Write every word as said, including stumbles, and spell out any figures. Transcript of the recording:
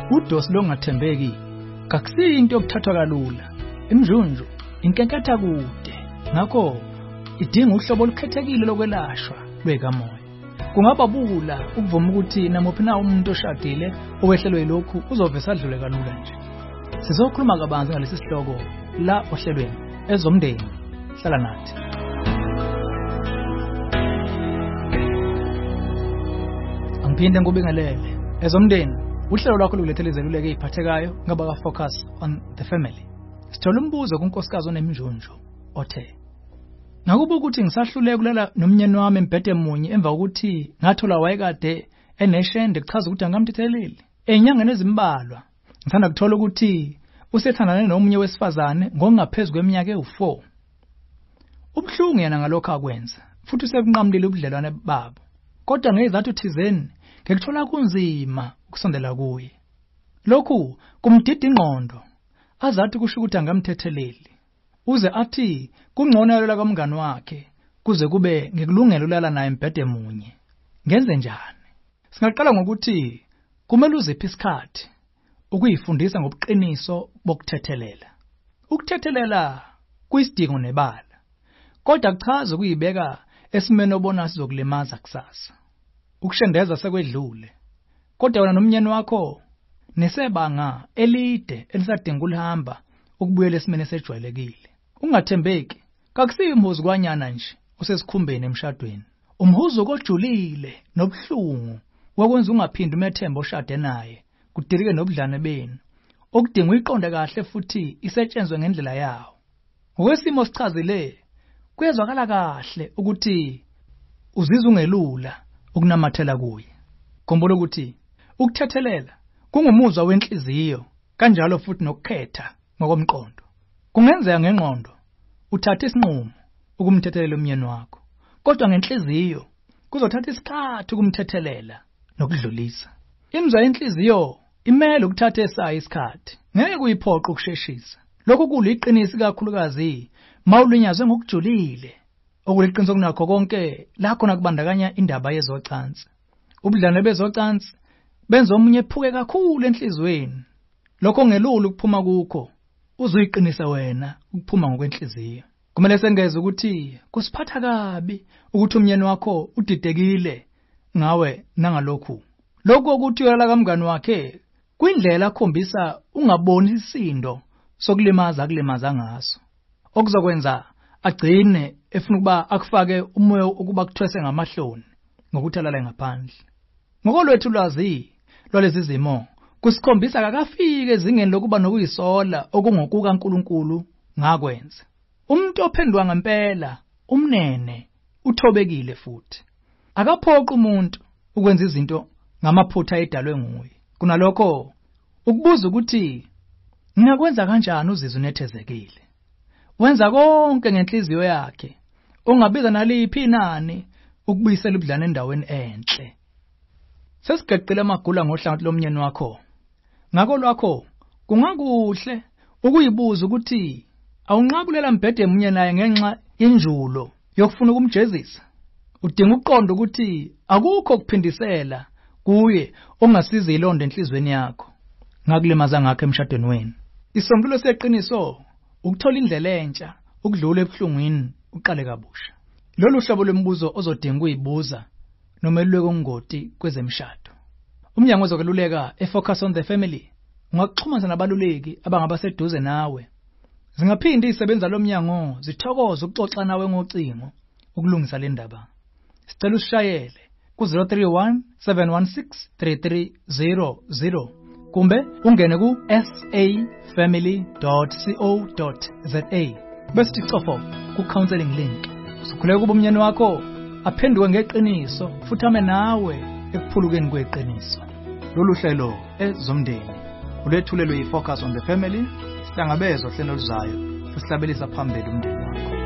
Udosi longathembeki kakusiyinto yokuthathwa kalula. Imjunju inkenketha kude. Ngakho idinga uhlobo olukhethekile lokwelashwa lwekamoya. Kungaba bula ukuvuma ukuthi namuphi na umuntu oshadile owehlelwe yilokhu uzovesa adlule kalula nje. Sizokhuluma kabanzi ngalesi sihloko la ohlelweni ezomndeni. Hlala nathi. Angiphinde ngubingelele. Ezomndeni, uhlelo lwakho lukulethele izeluleko eziphathekayo ngaba ka focus on the family. Sithola umbuzo kunkosikazi onemjunju othe, ngakuba ukuthi ngisahluleka kulala nomnyeni wami embhede munye emva kokuthi ngathola wayekade eneshende kuchaza ukuthi angamthetheleli. Enyangeni ezimbalwa ngithanda ukuthola ukuthi usethandane nomunye wesifazane ngokungaphezulu kweminyaka ewu-four. Ubhlungu yena ngalokho akwenza futhi usekunqamlile ubudlelwane babo. Kodwa ngezathu thizeni ngekuthola kunzima ukusondela kuye. Lokhu kumdida ingqondo azathi kusho ukuthi angamthetheleli. Uze athi kungcono yalola kamngani wakhe kuze kube ngikulungela ulala naye embhede munye. Ngenze njani? Singaqala ngokuthi kumele uziphi isikhathi ukuyifundisa ngobuqiniso bokuthethelela. Ukuthethelela kuyisidingo nebala. Kodwa kuchaza ukuyibeka esimene obona sizokulimaza kusasa. Ukushendeza sekwedlule. Kodwa wena nomnyeni wakho nesebanga elide elisadinga ulihamba ukubuyela esimene sejwayelekile. Ungathembeki, kakusiyi umhuzu kwanyana nje usesikhumbeni emshadweni. Umhuzu kojulile nobuhlungu wakwenza ungaphindi umethemba oshade naye, kudirike nobudlane benu. Okudinga uyiqonde kahle futhi isetshenzwe ngendlela yawo. Ngokwesimo sichazile, kuyezwakala kahle ukuthi uzizwa ungelula ukunamathela kuye. Khumbula ukuthi ukuthethelela kungumuzwa wenhliziyo, kanjalo futhi nokukhetha ngokomqondo. Kungenzeka ngengqondo uthathe isinqumo ukumthethelela umnyeni wakho, kodwa ngenhliziyo kuzothatha isikhathi ukumthethelela nokudlulisa. Imizwa yenhliziyo imele ukuthatha esayo isikhathi, ngeke uyiphoqa ukusheshisa. Lokho kuliqinisi kakhulukazi mawulinyazwe ngokujulile, okuliqiniso kunakho konke la khona kubandakanya indaba yezocansi. Ubudlane bezocansi benza omunye ephuke kakhulu enhlizweni. Lokho ngelulu ukuphuma kukho, uzoyiqinisa wena ukuphuma ngokwenhliziyo. Kumele sengeze ukuthi kusiphatha kabi ukuthi umnyeni wakho udidekile ngawe nangalokhu. Lokho ukuthi uyala kamngani wakhe kwindlela akhombisa ungaboni isindo sokulimaza kulimaza ngaso. Okuzokwenza agcine efuna ukuba akufake umoya ukuba kuthwese ngamahloni ngokuthi alala ngaphandle. Ngokolwethu lwazi lwalezi zimo kusikhombisa kakafike ezingeni lokuba nokuyisola okungokuka uNkulunkulu ngakwenza. Umuntu ophendwa ngempela umnene uthobekile futhi. Akaphoqa umuntu ukwenza izinto ngamaphutha edalwe nguye. Kunalokho ukubuza ukuthi ngiyakwenza kanjani uzizwe unethezekile. Wenza konke ngenhliziyo yakhe. Ungabiza naliphi inani ukubuyisela ubudlane endaweni enhle. Sesigeqile amagula ngohlangothi lomnyeni wakho. Ngakho lwakho kungakuhle ukuyibuza ukuthi awunqabulela mbhede emunye naye ngenxa yenjulo yokufuna ukumjezisa. Udinga ukuqonda ukuthi akukho kuphindisela kuye ongasiza ilonda enhlizweni yakho ngakulimaza ngakho emshadweni wenu. Isombululo seqiniso ukuthola indlela entsha ukudlula ebuhlungwini uqale kabusha. Lolu hlobo lwemibuzo ozodinga ukuyibuza nomeluleko ongoti kwezemshado. Umnyango wezokweluleka eFocus on the Family ungakuxhumana nabaluleki abangabaseduze nawe. Zingaphinde isebenza lo mnyango zithokoza ukuxoxa nawe ngocingo ukulungisa le ndaba. Sicela usishayele ku zero three one seven one six three three zero zero kumbe ungene ku s a family dot co dot za bese ticofo ku counseling link. Usukhuleka kuba umnyeni wakho aphenduke ngeqiniso futhi ame nawe ekuphulukeni kweqiniso. Lolu hlelo ezomndeni ulethulelwe yiFocus on the Family. Sihlangabezwa hlelo luzayo usihlabelisa phambili umndeni wakho.